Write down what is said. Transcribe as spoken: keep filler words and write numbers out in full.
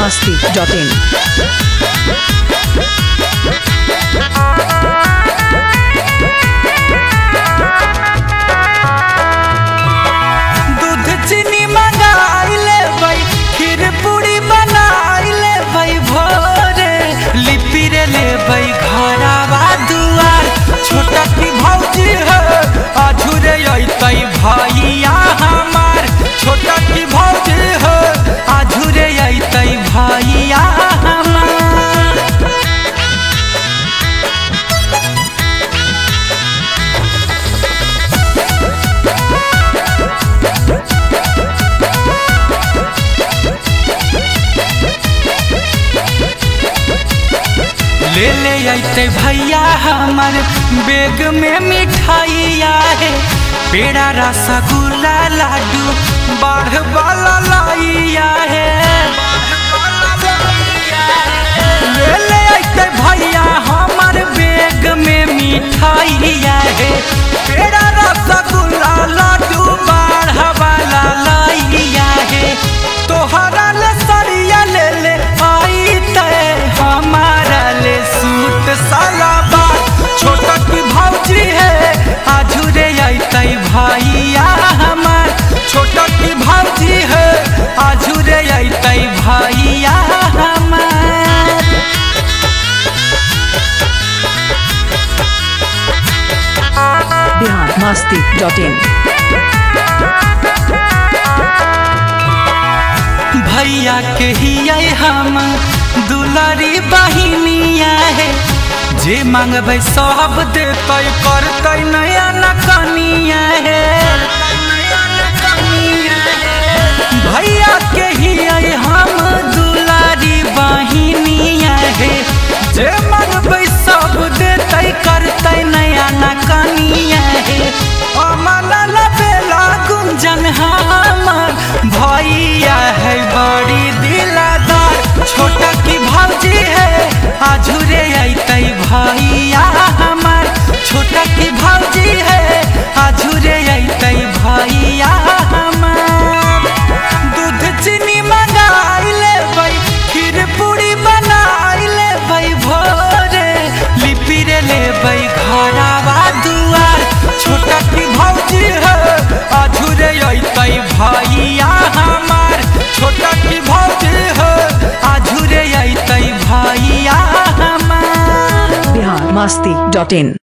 masti dot in. दूध चीनी मंगाई ले भाई, खीर पूरी बनाई ले भाई, भोरे लिपि रे ले भाई घरवा दुआर। छोटा की भौजी है आझुरे अइतै भैया हमार। छोटा की भौजी है आझुरे अइतै भैया हमार। ले ले अइते भैया हमार, बेग में मिठाइया है, पेड़ा रसगुल्ला लाडू बाढ़ वाला लाइया है। ले ले अइते भैया हमार, बेग में मिठाइया है, पेड़ा रसगुल्ला लाडू बाढ़ वाला लाइया है। तोहरा ले सरिया ले ले अइते, हमारा ले सूट सलवार। छोटा की भौजी है आझुरे अइतै भैया हमार। छोटा की भौजी है आझुरे अइतै भैया हमार। Bihar masti dot in. भैया के हियै हम दुलारी बहिनिया है, जे मांगबै सब देतै, करतै नया नकनिया है। भैया के हियै हम दुलारी बहिनिया है, जे मांगबै सब देतै, करतै नया नकनिया है। अमला बेला गुंजन हमर भैया है बड़ी दिलदार। छोटा की भौजी है आझुरे अइतै भैया हमार। छोटा की भौजी है आझुरे अइतै भैया हमार। दूध चीनी मंगाई ले भाई, खीर पूरी बनाई ले भाई, भोरे लिपि रे ले भाई घरवा दुआर। छोटा की भौजी है आझुरे अइतै भैया हमार। छोटा की भौजी है आझुरे अइतै भैया हमार। Bihar masti dot in.